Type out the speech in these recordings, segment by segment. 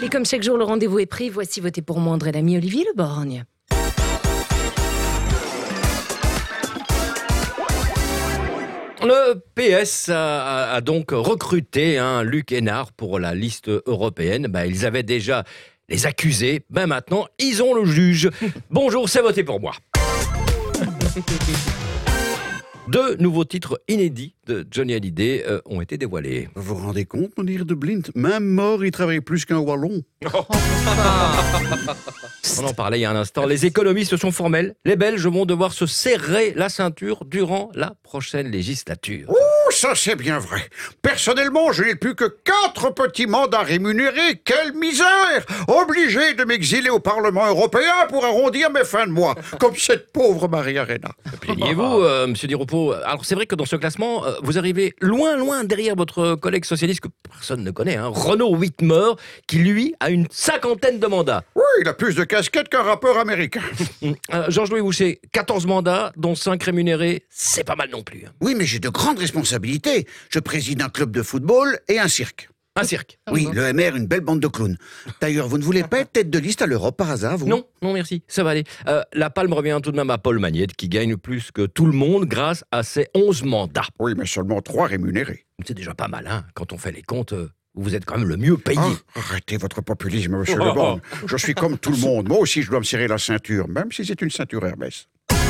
comme chaque jour, le rendez-vous est pris. Voici Votez pour moi, André Lamy, Olivier Le Borgne. Le PS a donc recruté Luc Hénard pour la liste européenne. Ils avaient déjà les accusés. Maintenant, ils ont le juge. Bonjour, c'est Votez pour moi. Deux nouveaux titres inédits de Johnny Hallyday ont été dévoilés. Vous vous rendez compte, Mounir de Blint? Même mort, il travaille plus qu'un Wallon. On en parlait il y a un instant. Les économistes sont formels. Les Belges vont devoir se serrer la ceinture durant la prochaine législature. Ouh, ça c'est bien vrai. Personnellement, je n'ai plus que 4 petits mandats rémunérés. Quelle misère! Obligé de m'exiler au Parlement européen pour arrondir mes fins de mois, comme cette pauvre Maria-Arena. Plaignez-vous, Monsieur Di Rupo. Alors c'est vrai que dans ce classement, vous arrivez loin derrière votre collègue socialiste que personne ne connaît, Renaud Whitmer, qui lui a une 50aine de mandats. Oui, il a plus de casquettes qu'un rappeur américain. Georges-Louis Boucher, 14 mandats, dont 5 rémunérés, c'est pas mal non plus. Oui, mais j'ai de grandes responsabilités. Je préside un club de football et un cirque. Un cirque. Oui, le MR, une belle bande de clowns. D'ailleurs, vous ne voulez pas être tête de liste à l'Europe par hasard, vous? Non, merci, ça va aller. La palme revient tout de même à Paul Magnette, qui gagne plus que tout le monde grâce à ses 11 mandats. Oui, mais seulement 3 rémunérés. C'est déjà pas mal, quand on fait les comptes. Vous êtes quand même le mieux payé. Arrêtez votre populisme, monsieur Le Borgne. Je suis comme tout le monde. Moi aussi, je dois me serrer la ceinture, même si c'est une ceinture Hermès.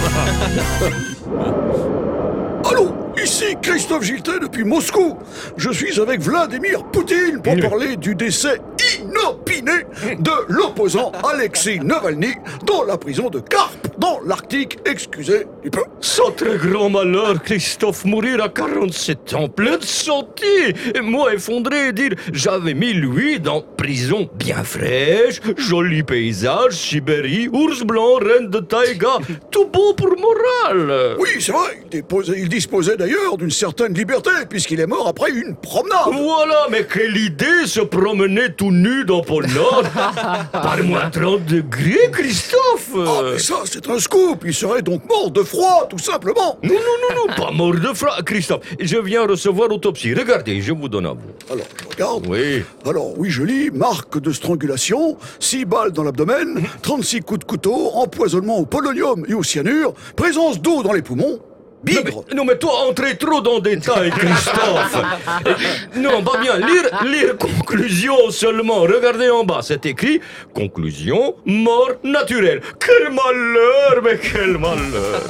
Allô, ici Christophe Giltet depuis Moscou. Je suis avec Vladimir Poutine pour parler du décès inopiné de l'opposant Alexei Navalny dans la prison de Karp, dans l'Arctique. Excusez du peu. Sans très grand malheur, Christophe mourir à 47 ans, plein de santé. Et moi effondré et dire, j'avais mis lui dans prison bien fraîche, joli paysage, Sibérie, ours blanc, reine de taïga, tout bon pour moral. Oui, c'est vrai, il disposait d'ailleurs d'une certaine liberté, puisqu'il est mort après une promenade. Voilà, mais quelle idée, se promener tout nu dans Pôle Nord. Par moins 30 degrés, Christophe. Ah, mais ça, c'est un scoop. Il serait donc mort de froid, tout simplement. Non, pas mort de froid. Christophe, je viens recevoir l'autopsie. Regardez, je vous donne à vous. Alors, je regarde. Oui. Alors, oui, je lis, marque de strangulation, 6 balles dans l'abdomen, 36 coups de couteau, empoisonnement au polonium et au cyanure, présence d'eau dans les poumons, bigre. Non, mais toi, entrez trop dans le détail, Christophe. Non, pas bien. Lire conclusion seulement. Regardez en bas, c'est écrit conclusion, mort naturelle. Quel malheur, mais quel malheur.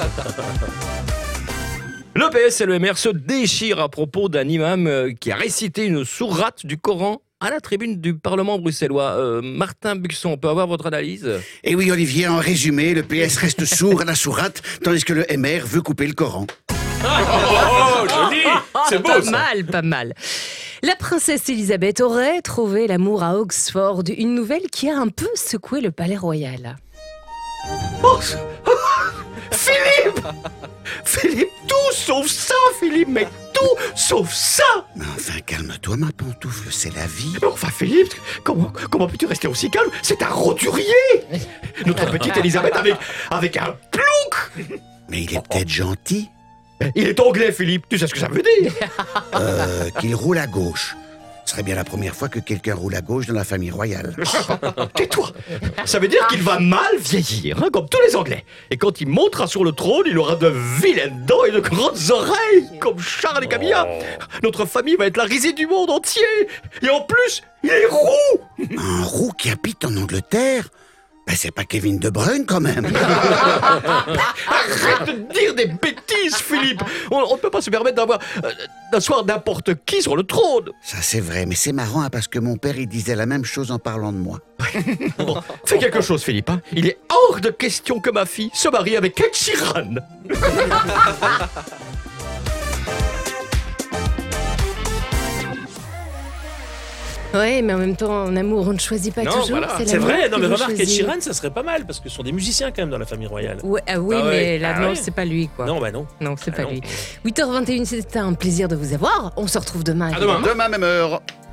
Le PS et le MR se déchirent à propos d'un imam qui a récité une sourate du Coran à la tribune du Parlement bruxellois. Martin Buxon, on peut avoir votre analyse? Et oui, Olivier, en résumé, le PS reste sourd à la sourate, tandis que le MR veut couper le Coran. Joli. C'est beau, Pas ça. mal. La princesse Elisabeth aurait trouvé l'amour à Oxford, une nouvelle qui a un peu secoué le palais royal. Philippe, tout sauf ça, Philippe, mais tout sauf ça. Mais enfin, calme-toi, ma pantoufle, c'est la vie. Mais enfin, Philippe, comment peux-tu rester aussi calme? C'est un roturier. Notre petite Elisabeth avec un plouc. Mais il est peut-être gentil. Il est anglais, Philippe, tu sais ce que ça veut dire? Qu'il roule à gauche. Ce serait bien la première fois que quelqu'un roule à gauche dans la famille royale. Tais-toi. Ça veut dire qu'il va mal vieillir, comme tous les Anglais. Et quand il montera sur le trône, il aura de vilaines dents et de grandes oreilles, comme Charles et Camilla. Notre famille va être la risée du monde entier. Et en plus, il est roux. Un roux qui habite en Angleterre? C'est pas Kevin De Bruyne, quand même. Arrête de dire des bêtises, Philippe. On ne peut pas se permettre d'asseoir n'importe qui sur le trône. Ça, c'est vrai, mais c'est marrant, parce que mon père, il disait la même chose en parlant de moi. Bon, fais quelque chose, Philippe. Il est hors de question que ma fille se marie avec Ed Sheeran. Ouais, mais en même temps, en amour, on ne choisit pas toujours. Voilà. C'est l'amour vrai, non, qui mais vous remarque, Ed choisit. Sheeran, ça serait pas mal, parce que ce sont des musiciens quand même dans la famille royale. Oui, mais là, non, c'est pas lui, quoi. Non, bah non. Non, c'est pas non. lui. 8h21, c'était un plaisir de vous avoir. On se retrouve demain. À demain. Demain, même heure.